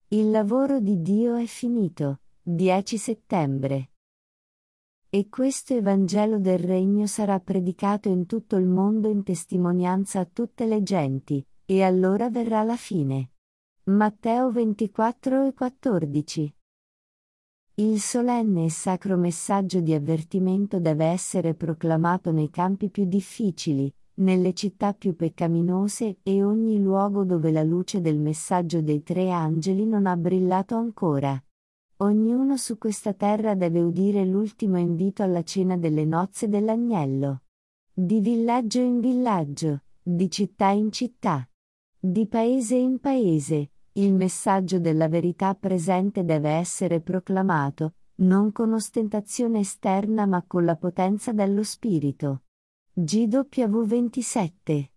Il lavoro di Dio è finito. 10 settembre. E questo Evangelo del Regno sarà predicato in tutto il mondo in testimonianza a tutte le genti, e allora verrà la fine. Matteo 24:14. Il solenne e sacro messaggio di avvertimento deve essere proclamato nei campi più difficili, nelle città più peccaminose e ogni luogo dove la luce del messaggio dei tre angeli non ha brillato ancora. Ognuno su questa terra deve udire l'ultimo invito alla cena delle nozze dell'agnello. Di villaggio in villaggio, di città in città, di paese in paese, il messaggio della verità presente deve essere proclamato, non con ostentazione esterna ma con la potenza dello Spirito. GW 27.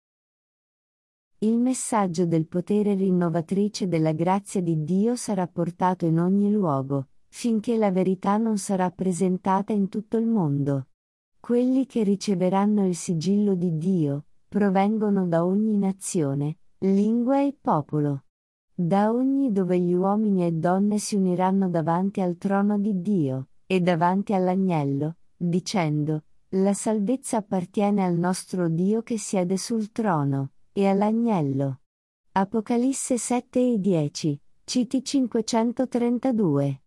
Il messaggio del potere rinnovatrice della grazia di Dio sarà portato in ogni luogo, finché la verità non sarà presentata in tutto il mondo. Quelli che riceveranno il sigillo di Dio, provengono da ogni nazione, lingua e popolo. Da ogni dove gli uomini e donne si uniranno davanti al trono di Dio, e davanti all'agnello, dicendo: la salvezza appartiene al nostro Dio che siede sul trono, e all'agnello. Apocalisse 7:10, CT 532.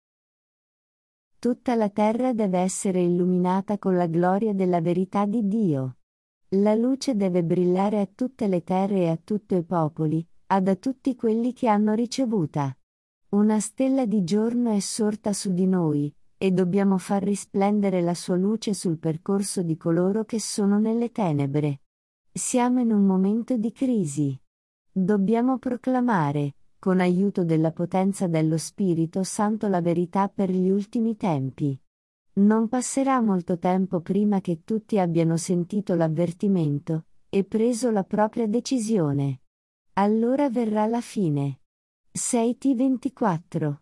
Tutta la terra deve essere illuminata con la gloria della verità di Dio. La luce deve brillare a tutte le terre e a tutti i popoli, a tutti quelli che hanno ricevuta. Una stella di giorno è sorta su di noi, e dobbiamo far risplendere la sua luce sul percorso di coloro che sono nelle tenebre. Siamo in un momento di crisi. Dobbiamo proclamare, con aiuto della potenza dello Spirito Santo, la verità per gli ultimi tempi. Non passerà molto tempo prima che tutti abbiano sentito l'avvertimento, e preso la propria decisione. Allora verrà la fine. 6T24.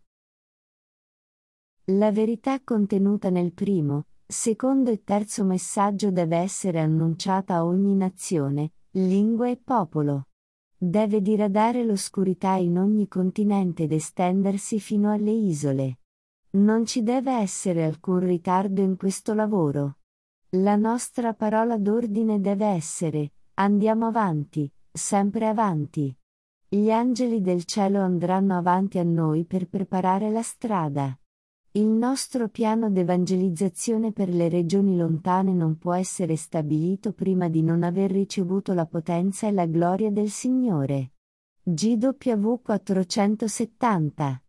La verità contenuta nel primo, secondo e terzo messaggio deve essere annunciata a ogni nazione, lingua e popolo. Deve diradare l'oscurità in ogni continente ed estendersi fino alle isole. Non ci deve essere alcun ritardo in questo lavoro. La nostra parola d'ordine deve essere: andiamo avanti, sempre avanti. Gli angeli del cielo andranno avanti a noi per preparare la strada. Il nostro piano d'evangelizzazione per le regioni lontane non può essere stabilito prima di non aver ricevuto la potenza e la gloria del Signore. GW 470.